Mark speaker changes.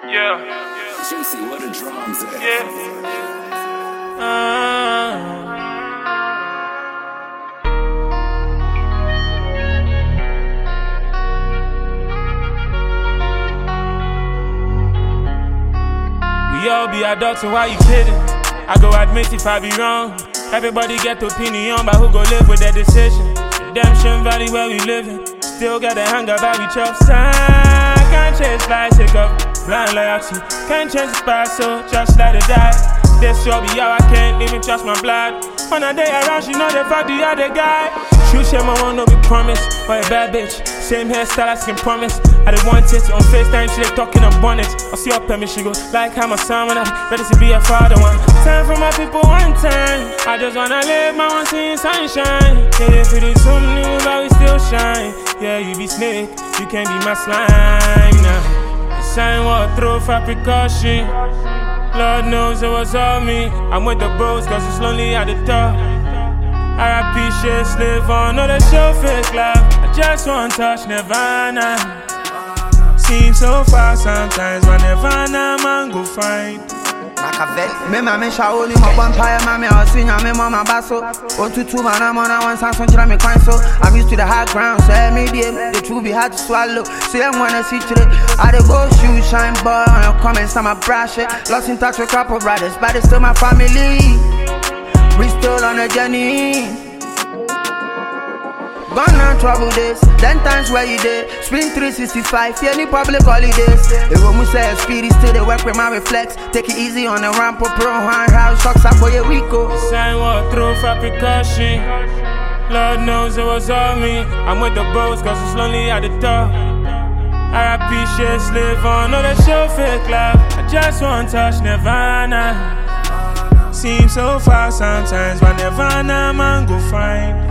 Speaker 1: Yeah.
Speaker 2: JC, where the drums at?
Speaker 1: Yeah. We all be adults, so why you kidding? I go admit if I be wrong. Everybody get opinion, but who go live with their decision? Redemption Valley where we living. Still got the hang about we chop sign. Can't change life, take up blind loyalty. Can't change the past, so just let it die. This show be how I can't even trust my blood. When I day around, she know the fuck the other guy. Shoot shame, I want no be promise. Or a bad bitch, same hairstyle I can promise. I did want it on FaceTime, she they talking on bonnets. I see her me, she go like how my son when I'm ready to be a father one. Time for my people one time. I just wanna live my one seeing sunshine. Yeah, if it is something new, but we still shine. Yeah, you be snake, you can't be my slime now. The sign walk through for precaution. Lord knows it was all me. I'm with the bros cause it's lonely at the top. RIP shit, slave on, no they show fake love. I just want touch Nirvana. Seems so far sometimes, but Nirvana man go find.
Speaker 3: Me mama shaoli mo vampire mama osinya me mama baso otutu mana mona one sanson chira me kwan so I'm used to the high ground so medium the truth be hard to swallow say I'm wanna see today I dey go shoot shine boy on your comments I'm a brush it lost in touch with couple brothers but it's still my family we still on a journey. Gone on trouble days, 10 times where you did. Spring 365, any public holidays. It will say speedy still they work with my reflex. Take it easy on the ramp up, pro hand house, shocks up for your Rico.
Speaker 1: Sign walk through for precaution. Lord knows it was all me. I'm with the bros cause it's lonely at the top. RIP shit, slave on, no they show fake love. I just want touch Nirvana. Seems so far sometimes, but Nirvana man go find.